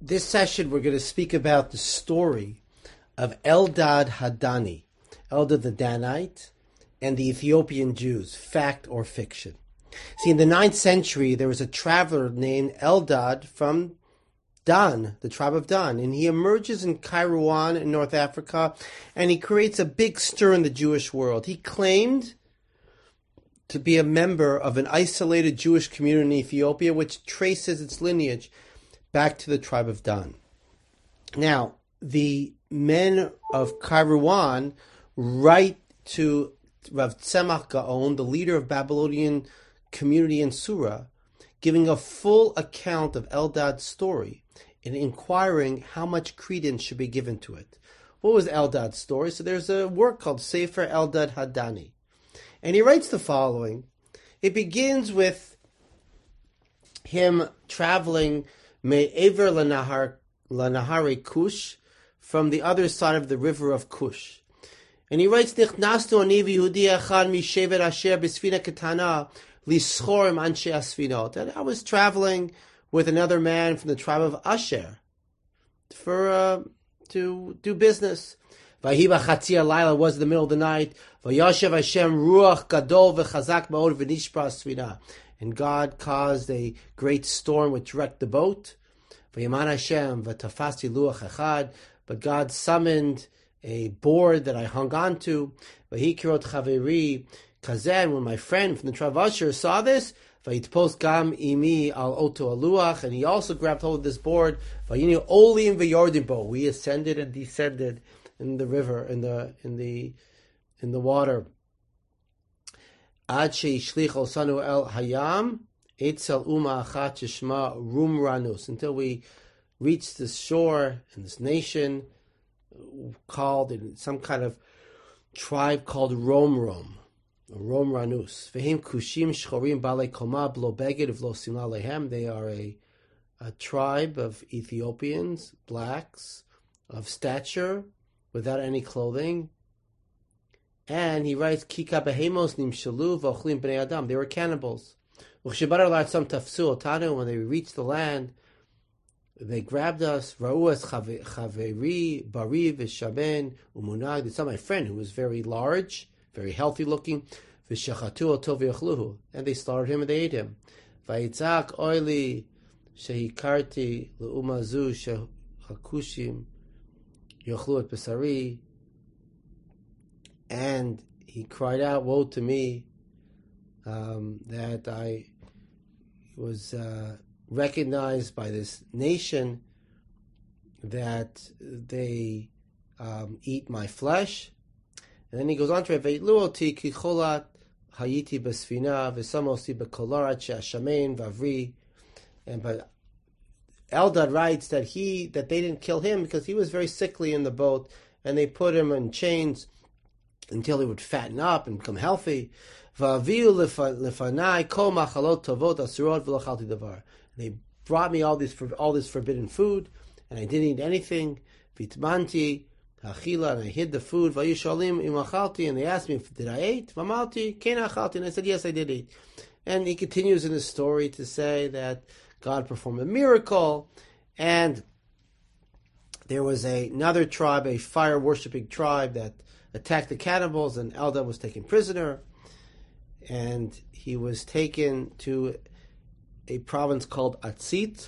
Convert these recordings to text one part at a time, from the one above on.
This session, we're going to speak about the story of Eldad Hadani, Eldad the Danite, and the Ethiopian Jews, fact or fiction. See, in the 9th century, there was a traveler named Eldad from Dan, the tribe of Dan, and he emerges in Kairouan in North Africa, and he creates a big stir in the Jewish world. He claimed to be a member of an isolated Jewish community in Ethiopia, which traces its lineage back to the tribe of Dan. Now, the men of Kairouan write to Rav Tzemach Gaon, the leader of Babylonian community in Sura, giving a full account of Eldad's story and inquiring how much credence should be given to it. What was Eldad's story? So there's a work called Sefer Eldad Hadani. And he writes the following. It begins with him traveling Me'ever Lanahari Kush, from the other side of the river of Kush. And he writes, Nichnastu ani v'Yehudi echad mishevet asher b'sfina ketana lischor im anshe asfinot. And I was traveling with another man from the tribe of Asher to do business. Vahi b'chatzi halayla, was in the middle of the night. Vayashev Hashem ruach gadol v'chazak ma'od v'nishpa asfina. And God caused a great storm which wrecked the boat. V'yaman Hashem v'tafasti luach echad. But God summoned a board that I hung on to. V'hikirot chaveri kazen. When my friend from the tribe of Asher saw this, v'yitpos gam imi al oto aluach, and he also grabbed hold of this board. V'yinu olim v'yordimbo. We ascended and descended in the river, in the water. Ad sheishlich osanu el hayam etzel uma achat shema rum ranus, until we reached this shore and this nation called, in some kind of tribe called Rom Ranus. Vehim kushim shchorim balei koma blo beged v'lo simla lehem. They are a tribe of Ethiopians, blacks, of stature, without any clothing. And he writes, Kika behemos nimshalu v'ochlim b'nei adam. They were cannibals. Uchshebar la'atzam tafsu otanu. When they reached the land, they grabbed us. Ra'uas chaveri bari v'shaben umunag. They saw my friend who was very large, very healthy looking. V'shachatu oto v'yochluhu. And they slaughtered him and they ate him. Vayitzak oili shehikarti l'umazu shehakushim yochlu et besari. And he cried out, woe to me, that I was recognized by this nation that they eat my flesh. And then he goes on to it, Ve'itluoti kicholat hayiti besfina v'samosi bekolarat she'ashamein vavri. But Eldad writes that they didn't kill him because he was very sickly in the boat, and they put him in chains until he would fatten up and become healthy. They brought me all this forbidden food, and I didn't eat anything. Vitmanti achila, and I hid the food. And they asked me, did I eat? And I said, yes, I did eat. And he continues in his story to say that God performed a miracle, and there was another tribe, a fire-worshipping tribe, that attacked the cannibals, and Eldad was taken prisoner, and he was taken to a province called Atzit,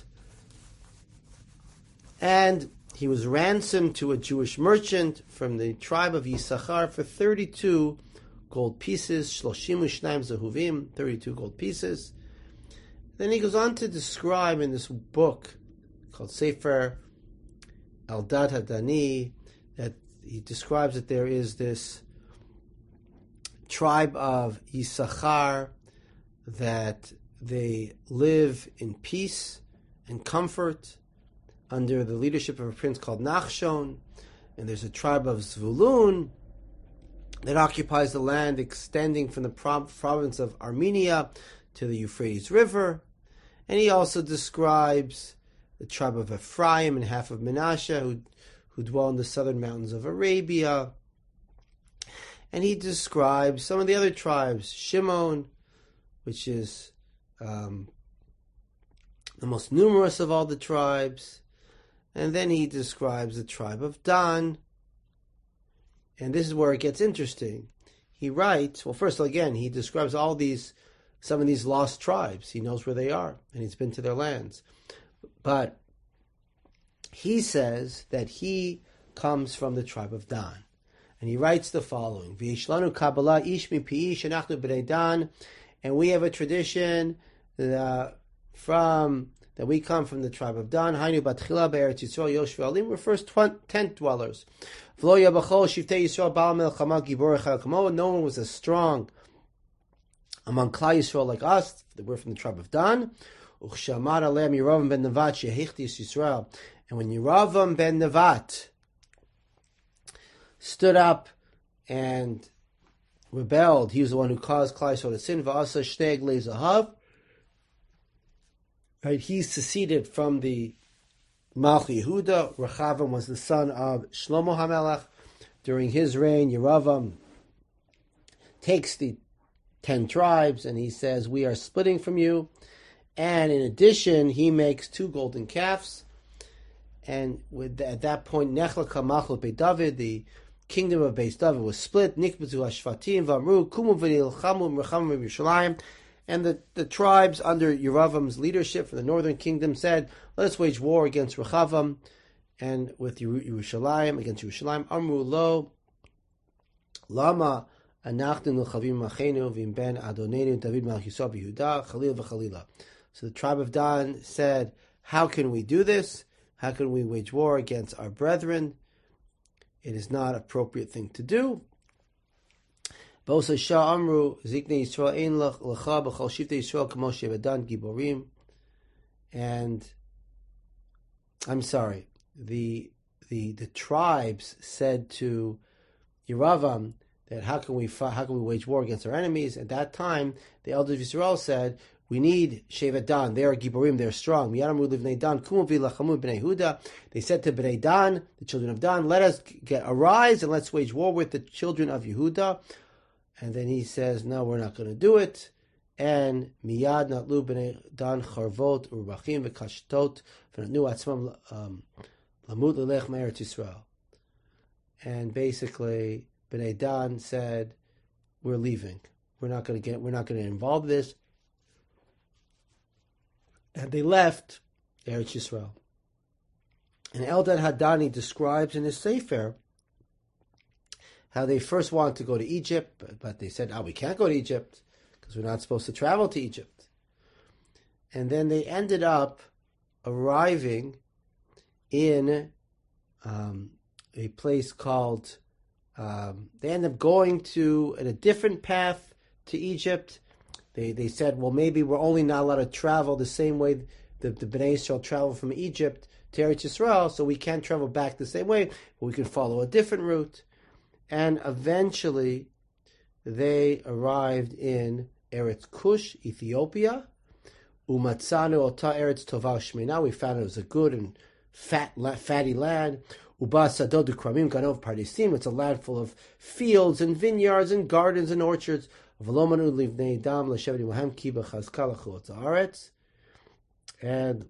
and he was ransomed to a Jewish merchant from the tribe of Yisachar for 32 gold pieces, 32 zehuvim, 32 gold pieces. Then he goes on to describe in this book called Sefer Eldad Hadani that he describes that there is this tribe of Yisachar that they live in peace and comfort under the leadership of a prince called Nachshon. And there's a tribe of Zvulun that occupies the land extending from the province of Armenia to the Euphrates River. And he also describes the tribe of Ephraim and half of Menashe who dwell in the southern mountains of Arabia. And he describes some of the other tribes, Shimon, which is the most numerous of all the tribes, And then he describes the tribe of Dan. And this is where it gets interesting. He writes, well, first again, he describes some of these lost tribes. He knows where they are, and he's been to their lands. But he says that he comes from the tribe of Dan. And he writes the following, V'yishlanu Kabbalah ish mi pi'ish anachnu b'nei Dan. And we have a tradition that we come from the tribe of Dan. Hainu batchila be'eretz Yisrael yoshvei alim. We're first tent dwellers. V'lo yabachol shiftei Yisrael ba'al melchama gibor echad kamo. No one was as strong among Klal Yisrael like us. We're from the tribe of Dan. Uchshamar aleim Yeravam ben Nevat shehichtis Yisrael. And when Yeravam ben Nevat stood up and rebelled, he was the one who caused Klal Yisrael to sin. Va'asa shtei eglei zahav. Right, he seceded from the Malchi Yehuda. Rechavam was the son of Shlomo HaMelech. During his reign, Yeravam takes the 10 tribes and he says, we are splitting from you. And in addition, he makes 2 golden calves. And at that point, Nechlaka Malchut Beit David, the kingdom of Beit David, was split. Nikbezu Hashvatim Vamru Kumu V'nilchamu Merchamu Yerushalayim. And the tribes under Yeravam's leadership from the northern kingdom said, let us wage war against Rechavam and with Yerushalayim, against Yerushalayim. Amru lo, lama anachnu l'chavim machenu v'im ben Adonenu David Melech Yisrael b'Yehuda Chalil v'Chalila. So the tribe of Dan said, how can we do this? How can we wage war against our brethren? It is not an appropriate thing to do. And I'm sorry, the tribes said to Yeravam that how can we wage war against our enemies? At that time, the elders of Israel said, we need Shevet Dan. They are Giborim. They are strong. They said to Bnei Dan, the children of Dan, let us arise and let's wage war with the children of Yehuda. And then he says, no, we're not going to do it. And miyad natlu b'nei Dan charvot urubachim v'kashtot v'natnu atzmam lamut l'lech me'eretz Yisrael. And basically, Bnei Dan said, we're leaving. We're not going to involve this. And they left Eretz Yisrael. And Eldad Hadani describes in his Sefer how they first wanted to go to Egypt, but they said, we can't go to Egypt because we're not supposed to travel to Egypt. And then they ended up arriving in a place called, they ended up going in a different path to Egypt. They said, well, maybe we're only not allowed to travel the same way the Bnei Yisrael travel from Egypt to Eretz Yisrael, so we can't travel back the same way, but we can follow a different route. And eventually, they arrived in Eretz Kush, Ethiopia. Umatzanu ota Eretz Tova Shmena. We found it was a good and fatty land. Uba Sadod Kramim Ganov Pardesim. It's a land full of fields and vineyards and gardens and orchards. V'lomanu livnei dam l'shevet imahem ki b'chazka l'chulot haaretz. And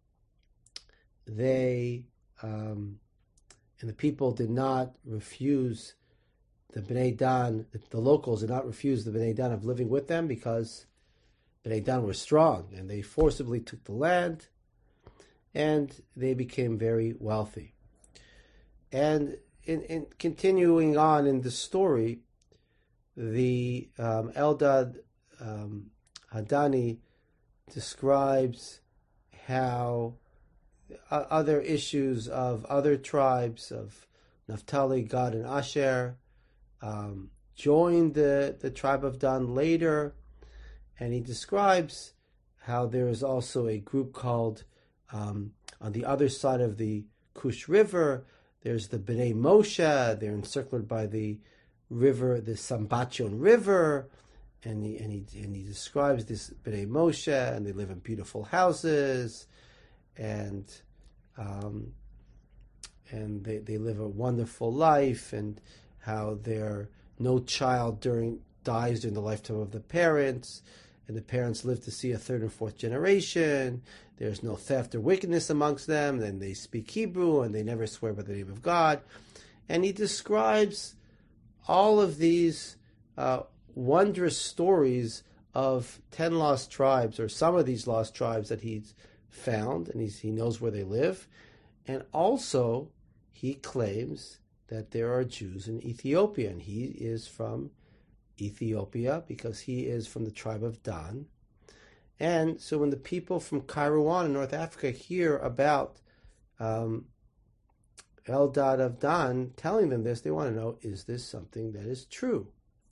they and the people did not refuse the Bnei Dan, the locals did not refuse the Bnei Dan of living with them because Bnei Dan were strong and they forcibly took the land and they became very wealthy. And in continuing on in the story, the Eldad Hadani describes how other issues of other tribes of Naphtali, Gad, and Asher joined the tribe of Dan later, and he describes how there is also a group called on the other side of the Kush River. There's the Bnei Moshe. They're encircled by the river, the Sambachon River, and he describes this Bnei Moshe, and they live in beautiful houses, and they live a wonderful life, and how no child dies during the lifetime of the parents, and the parents live to see a third and fourth generation. there's no theft or wickedness amongst them, and they speak Hebrew, and they never swear by the name of God. And he describes all of these wondrous stories of 10 lost tribes, or some of these lost tribes that he's found, and he knows where they live. And also, he claims that there are Jews in Ethiopia, and he is from Ethiopia because he is from the tribe of Dan. And so when the people from Kairouan in North Africa hear about Eldad of Dan telling them this, they want to know, is this something that is true?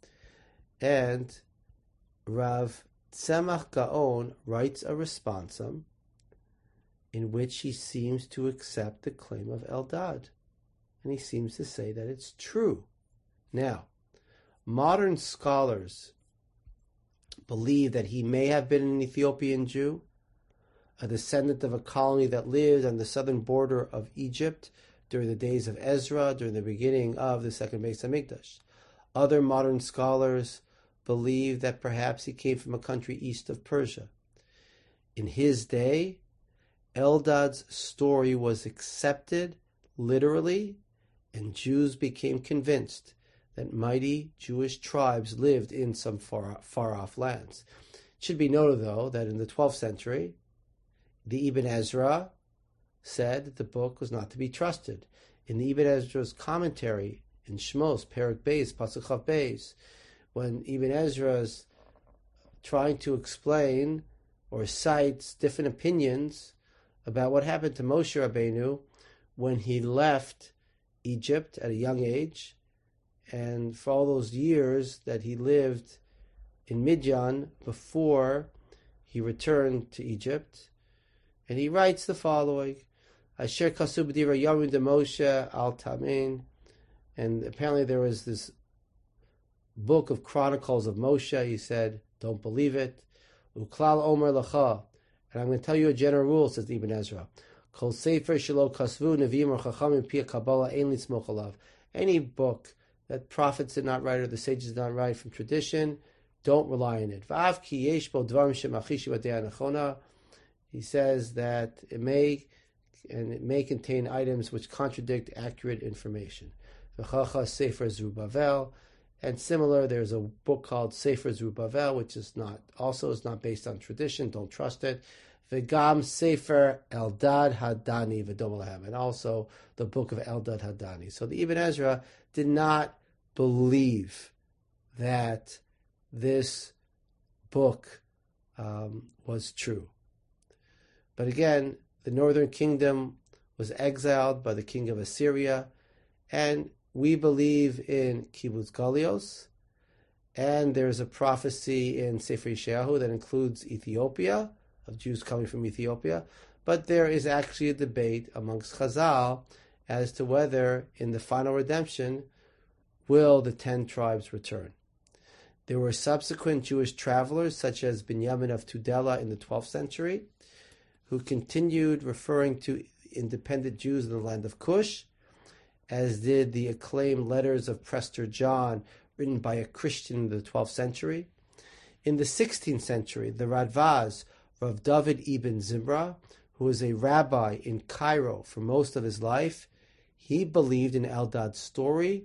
And Rav Tzemach Gaon writes a responsum in which he seems to accept the claim of Eldad. And he seems to say that it's true. Now, modern scholars believe that he may have been an Ethiopian Jew, a descendant of a colony that lived on the southern border of Egypt during the days of Ezra, during the beginning of the second Beis Hamikdash. Other modern scholars believe that perhaps he came from a country east of Persia. In his day, Eldad's story was accepted literally, and Jews became convinced that mighty Jewish tribes lived in some far-off lands. It should be noted, though, that in the 12th century, the Ibn Ezra said that the book was not to be trusted. In the Ibn Ezra's commentary in Shmos, Perek Beis, Pasuk Chav Beis, when Ibn Ezra is trying to explain or cites different opinions about what happened to Moshe Rabbeinu when he left Egypt at a young age, and for all those years that he lived in Midian before he returned to Egypt. And he writes the following, Asher Kasu B'divra Yamin de Moshe al Tamin. And apparently there was this book of Chronicles of Moshe. He said, don't believe it. Uklal Omer Lacha. And I'm going to tell you a general rule, says Ibn Ezra. Kol Sefer Shelo Kasvu Nevi'im or Chachamim Pia Kabbalah Ein Litzmoch Alav. Any book that prophets did not write or the sages did not write from tradition, don't rely on it. V'av ki yesh bo dvarim shemachishi b'dei anachona. He says that it may contain items which contradict accurate information. V'chacha Sefer Zerubbabel. And similar, there's a book called Sefer Zerubbabel, which is not based on tradition. Don't trust it. V'gam Sefer Eldad Hadani v'dom, and also the book of Eldad Hadani. So the Ibn Ezra did not believe that this book was true. But again, the northern kingdom was exiled by the king of Assyria, and we believe in Kibbutz Galios, and there's a prophecy in Sefer Yeshayahu that includes Ethiopia, of Jews coming from Ethiopia, but there is actually a debate amongst Chazal as to whether in the final redemption will the 10 tribes return. There were subsequent Jewish travelers such as Binyamin of Tudela in the 12th century who continued referring to independent Jews in the land of Cush, as did the acclaimed letters of Prester John written by a Christian in the 12th century. In the 16th century, the Radvaz, Rav David Ibn Zimra, who was a rabbi in Cairo for most of his life, he believed in Eldad's story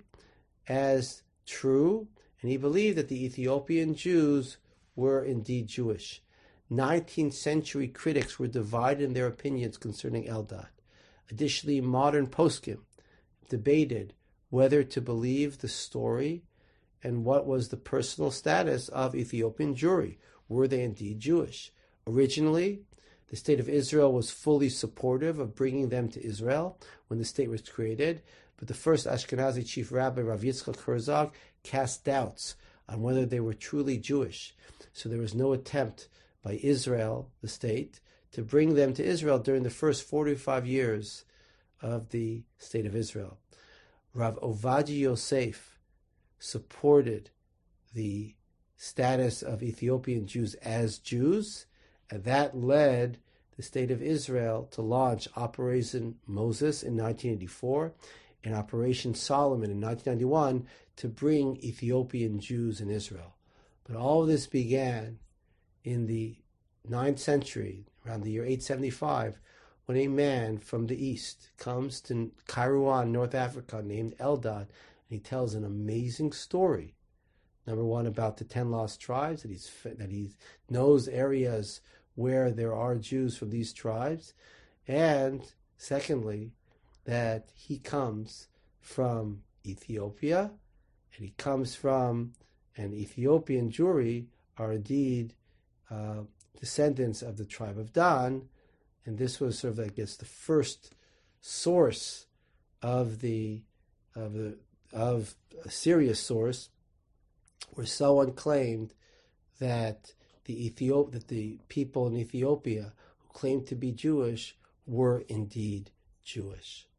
as true, and he believed that the Ethiopian Jews were indeed Jewish. 19th century critics were divided in their opinions concerning Eldad. Additionally, modern poskim debated whether to believe the story and what was the personal status of Ethiopian Jewry. Were they indeed Jewish? Originally, the state of Israel was fully supportive of bringing them to Israel when the state was created, but the first Ashkenazi chief rabbi, Rav Yitzchak Herzog, cast doubts on whether they were truly Jewish. So there was no attempt by Israel, the state, to bring them to Israel during the first 45 years of the state of Israel. Rav Ovadia Yosef supported the status of Ethiopian Jews as Jews, and that led the state of Israel to launch Operation Moses in 1984 and Operation Solomon in 1991 to bring Ethiopian Jews in Israel. But all of this began in the 9th century, around the year 875, when a man from the east comes to Kairouan, North Africa, named Eldad, and he tells an amazing story. Number one, about the 10 lost tribes, that he knows areas where there are Jews from these tribes, and secondly, that he comes from Ethiopia, and he comes from an Ethiopian Jewry are indeed descendants of the tribe of Dan, and this was sort of, I guess, the first source of a serious source where someone claimed that the people in Ethiopia who claimed to be Jewish were indeed Jewish.